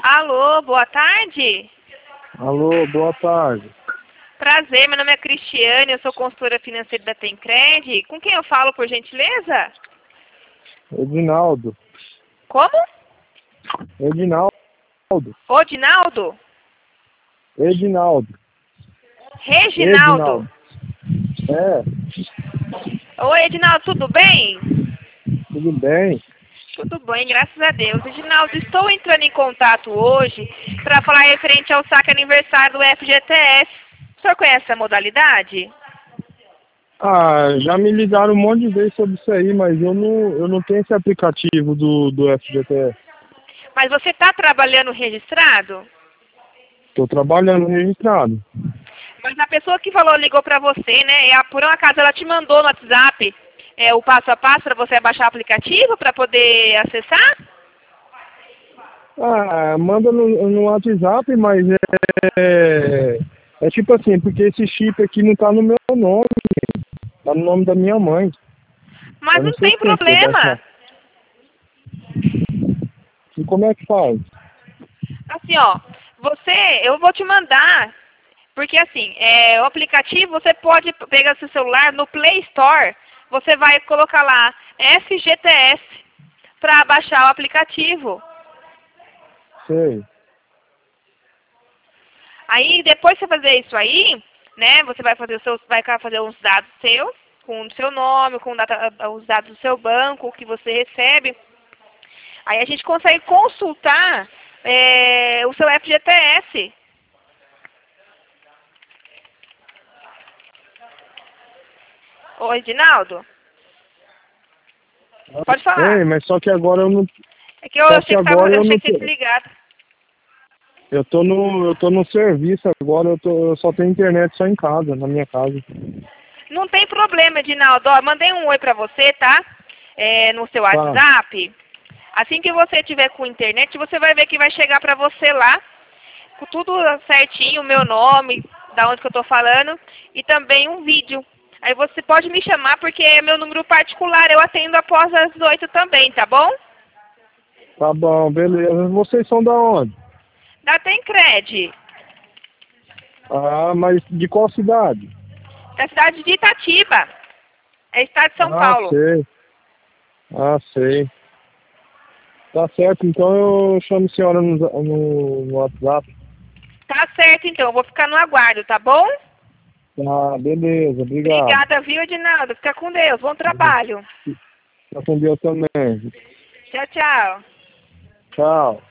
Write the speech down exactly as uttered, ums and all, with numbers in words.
Alô, boa tarde. Alô, boa tarde. Prazer, meu nome é Cristiane, eu sou consultora financeira da Tencred. Com quem eu falo, por gentileza? Edinaldo. Como? Edinaldo. Odinaldo? Edinaldo. Reginaldo? Edinaldo. É, Oi, Edinaldo, tudo bem? tudo bem? Tudo bem, graças a Deus. Edinaldo, estou entrando em contato hoje para falar referente ao saque aniversário do F G T S. O senhor conhece essa modalidade? Ah, já me ligaram um monte de vezes sobre isso aí, mas eu não, eu não tenho esse aplicativo do, do F G T S. Mas você está trabalhando registrado? Estou trabalhando registrado. Mas a pessoa que falou, ligou para você, né? E a, por um acaso ela te mandou no WhatsApp é, o passo a passo para você baixar o aplicativo para poder acessar? Ah, manda no, no WhatsApp, mas é, é tipo assim, porque esse chip aqui não tá no meu nome, tá no nome da minha mãe. Mas Eu não não sei tem se tem que baixar. problema. E como é que faz? Assim, ó, você, eu vou te mandar, porque assim, é, o aplicativo você pode pegar seu celular no Play Store, você vai colocar lá F G T S para baixar o aplicativo. Sei. Aí depois que você fazer isso aí, né, você vai fazer os seus, vai fazer uns dados seus, com o seu nome, com data, os dados do seu banco, o que você recebe. Aí a gente consegue consultar é, o seu F G T S. Ô, Edinaldo, pode falar. Ei, mas só que agora eu não. É que eu Só que achei que, tava, agora eu eu achei não que tinha tô. te ligado. Eu tô no. Eu tô no serviço agora, eu, tô, eu só tenho internet só em casa, na minha casa. Não tem problema, Edinaldo. Ó, mandei um oi pra você, tá? É, no seu Tá, WhatsApp. Assim que você tiver com internet, você vai ver que vai chegar pra você lá, com tudo certinho, o meu nome, da onde que eu tô falando, e também um vídeo. Aí você pode me chamar, porque é meu número particular, eu atendo após as oito também, tá bom? tá bom, beleza. Vocês são da onde? Da Tencred, Ah, mas de qual cidade? da cidade de Itatiba, é estado de São Ah, Paulo. sei. Ah, sei. Tá certo, então eu chamo a senhora no, no, no WhatsApp. Tá certo, então, eu vou ficar no aguardo, tá bom? Tá, beleza, obrigado. Obrigada, viu, Edinaldo? Fica com Deus. Bom trabalho. Tá com Deus também. Tchau, tchau. Tchau.